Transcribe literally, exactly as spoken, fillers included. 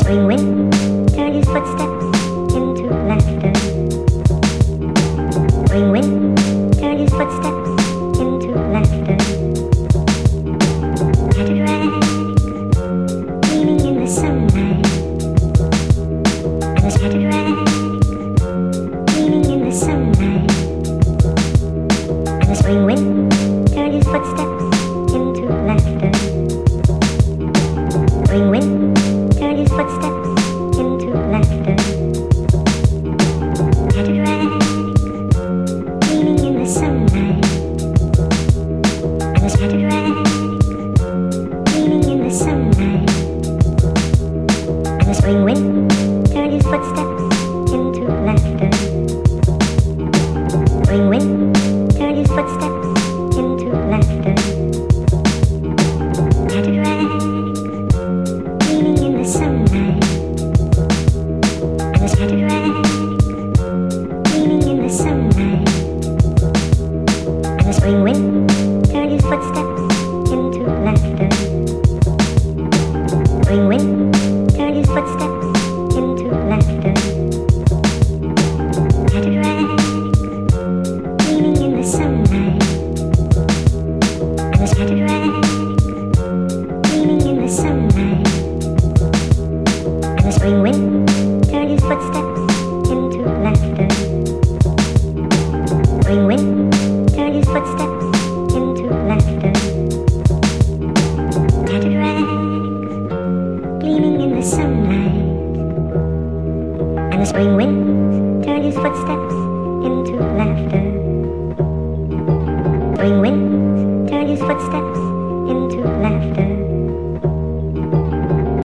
spring wind turned his footsteps into laughter. Spring wind turned his footsteps into laughter. Tattered rags gleaming in the sunlight, and the scattered rags gleaming in the sunlight, and the spring wind turned his footsteps into laughter. Spring wind turned his footsteps into laughter. Tattered rags gleaming in the sunlight, and the scattered rags gleaming in the sunlight, and the spring wind turned his footsteps into laughter. Spring wind turned his footsteps into laughter. Tattered rags gleaming in the sunlight, and the scattered rags gleaming in the sunlight, and the spring wind turned his footsteps into laughter. Spring wind turned his footsteps into laughter. Tattered rags gleaming in the sunlight, and the scattered rags gleaming in the sunlight, and the spring wind turned his footsteps into laughter. Spring wind turned his footsteps into laughter. Tattered rags gleaming in the sunlight, and the spring wind turned his footsteps into laughter. Spring wind turned his footsteps into laughter.